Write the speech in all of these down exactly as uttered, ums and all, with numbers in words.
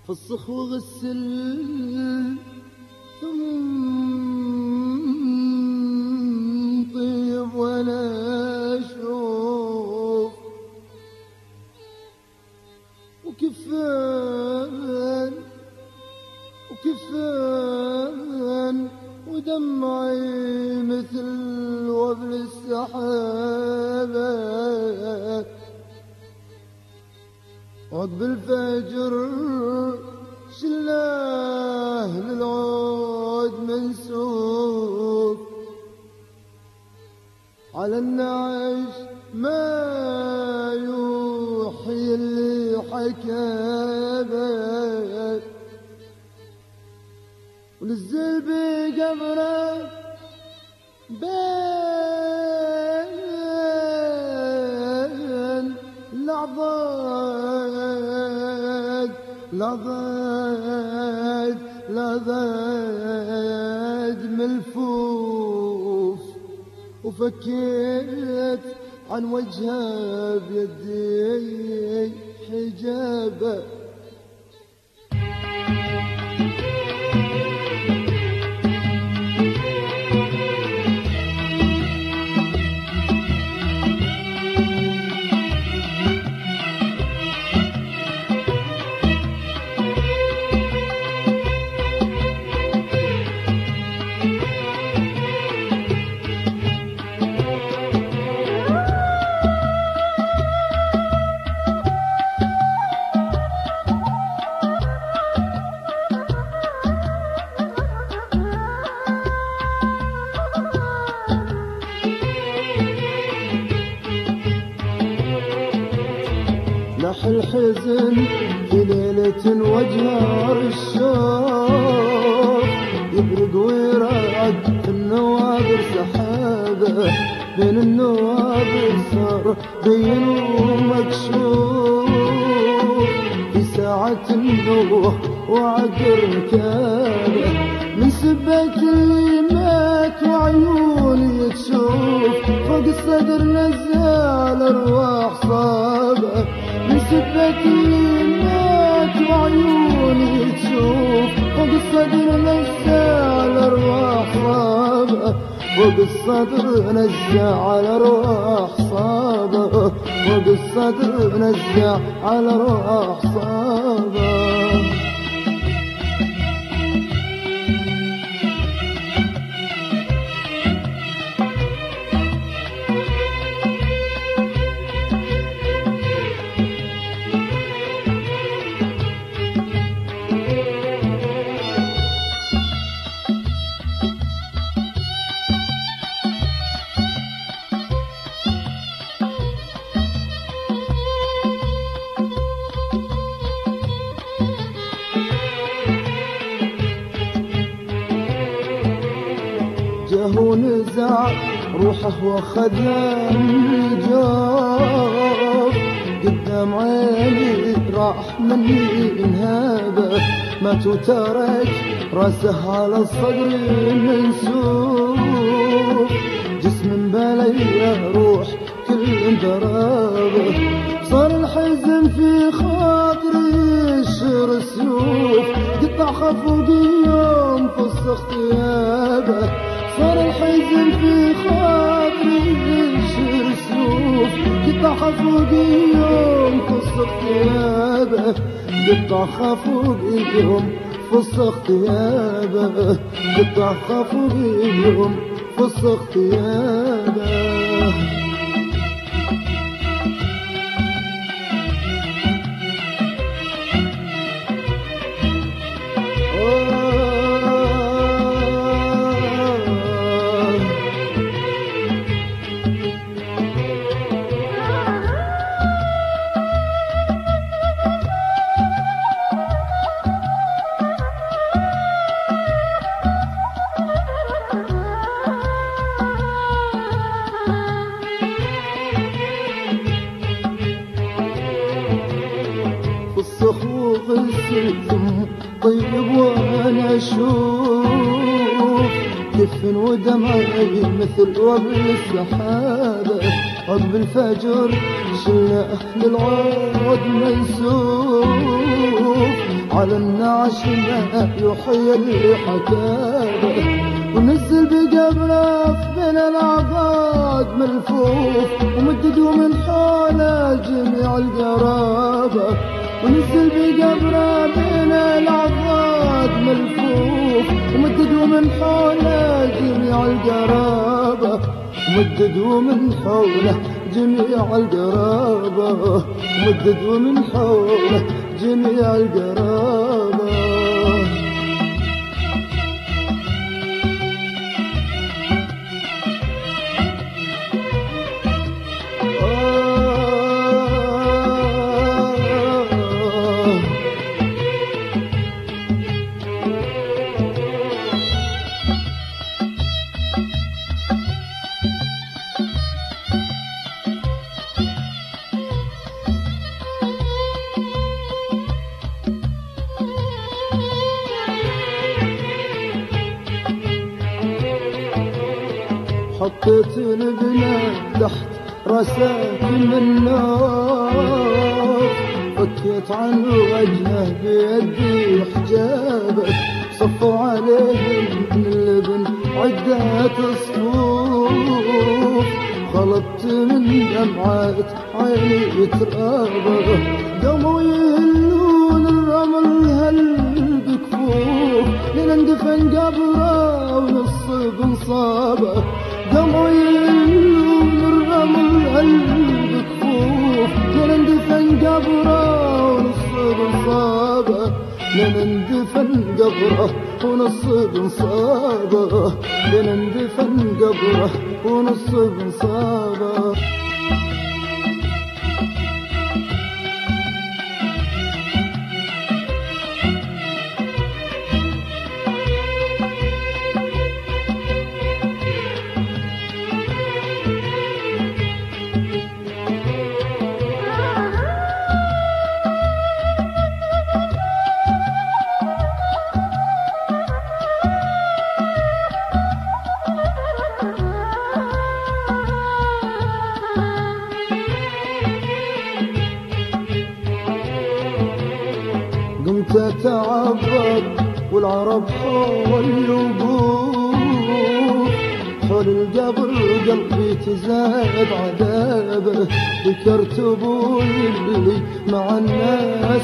فسخ وغسل ثم طيب ولا اشوف وكفان وكفان ودمعي مثل وبل السحابة عقب الفجر شلاه للعود منسوب على النعش ما يوحي اللي حكابه ونزل بقبره بين لحظات لحظات لحظات ملفوف وفكيت عن وجهه بيدي حجابه لح الحزن في ليلة وجهار الشوق يبرق ويرعد في النوابر سحابة بين النوابر صار بين ومكشوف في ساعة النوح وعقر ركابه من سبة اللي مات وعيوني تشوف فوق الصدر نزال ارواح صابه من سبة اللي مات وعيوني تشوف فوق الصدر نزال ارواح صابه فوق الصدر نزال ارواح صابه فوق الصدر نزال ارواح صابه جاه ونزع روحه واخذها من جوف قدام عيني راح مني انهابه مات وترك راسه على الصدر منسوب جسم بلي روح كل ضرابه صار الحزن في خاطري شر سيوف قطع خفوق يوم فسخ ثيابه صار الحزن في خاطري شر سيوف قطع خفوق يوم فسخ ثيابه قطع خفوق يوم فسخ ثيابه قطع خفوق يوم فسخ ثيابه غسلتم طيب وانا اشوف كف ودمعي مثل وبل السحابه عقب الفجر شلنا أهل العود منسوف على النعش ما يحيي الحكاية ونزل بقبره بين العضاد ملفوف ومدد من حوله جميع القرابة ونزل بقبره بين العضاد ملفوف ومدد من حوله جميع القرابة ومدد من حوله جميع القرابة ومدد من حوله جميع القرابة حطيت البنا تحت رساكن النار فكيت عن وجهه بيدي حجابه صفوا عليهم من اللبن عدة صفوف خلطت من دمعات عيني ترابه قاموا يهلون الرمل هل بكفوف لنندفن قبره ونصب نصابه قاموا يهلون الرمل هل بكفوف لنندفن قبره ونصب نصابه لنندفن قبره ونصب نصابه لنندفن قبره ونصب نصابه قمت اتعبر والعرب حول الوقوف حول القبر قلبي تزاد عذابه ذكرت ابوي اللي مع الناس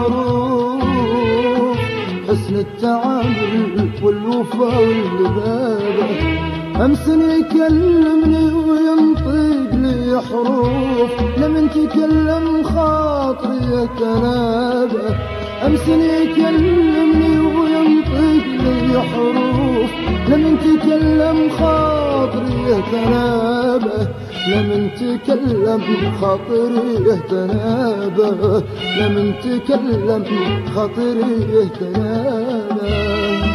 معروف حسن التعامل والوفا واللبابه امس يكلمني وينطق لي حروف لمن تكلم خاطري يتنابه أمس يكلمني وينطق لي حروف لمن تكلم خاطري يتنابه لمن تكلم خاطري يتنابه لمن تكلم خاطري يتنابه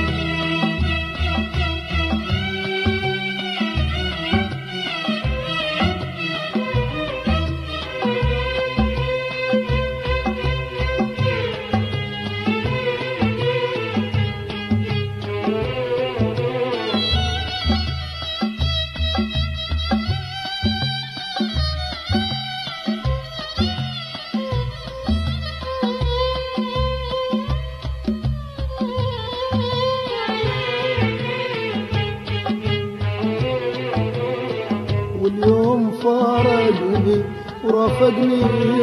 واليوم فارقني ورافقني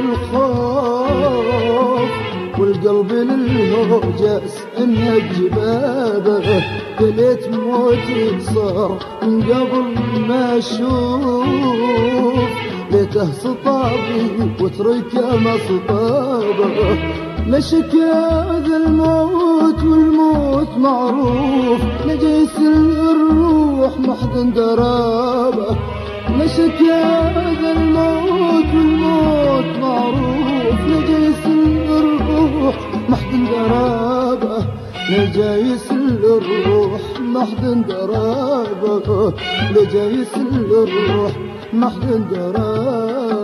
الخوف والقلب للهوجس انها الجبابه يا ليت موتي صار من قبل ما اشوف ليته سطابي وتركه مصطابه لشكا ذا الموت والموت معروف لجيس الروح محد درابه لشكا ذا الموت والموت معروف لجيس الروح محد درابه لجيس الروح محد درابه لجيس الروح محد درابه